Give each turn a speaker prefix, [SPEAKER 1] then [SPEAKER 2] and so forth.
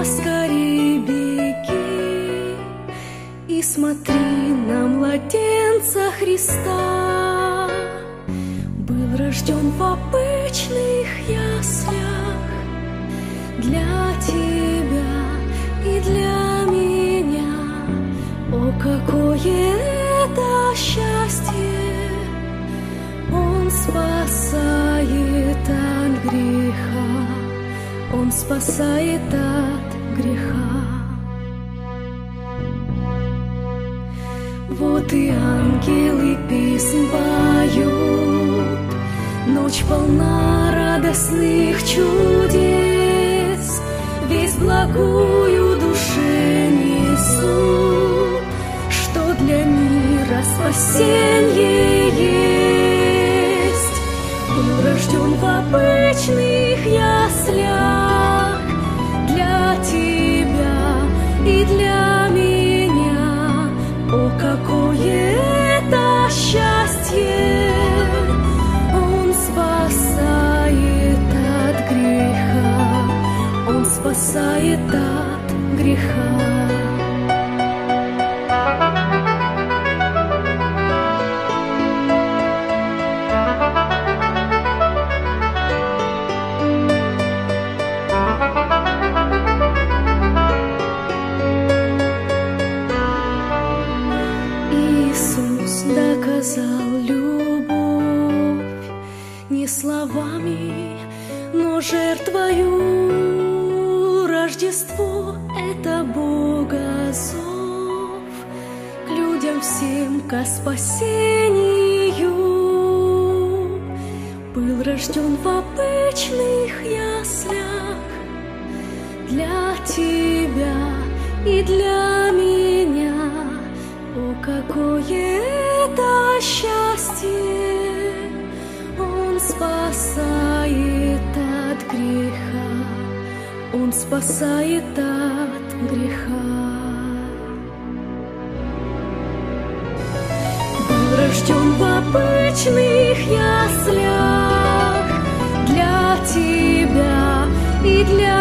[SPEAKER 1] поскорей беги и смотри на младенца Христа. Был рожден в обычных яслях для тебя и для меня. О, какое это счастье! Он спасает от греха, Он спасает от греха. Вот и ангелы песнь поют, ночь полна радостных чудес, весть благую душе несут, что для мира спасенье есть. Был рожден в обычных яслях для тебя и для меня. О, какое это счастье! Он спасает от греха, Он спасает от греха. Доказал любовь не словами, но жертвою. Рождество — это Бога зов к людям всем, ко спасению. Был рожден в обычных яслях для тебя и для меня. О, какое это счастье! Он спасает от греха, Он спасает от греха. Был рожден в обычных яслях для тебя и для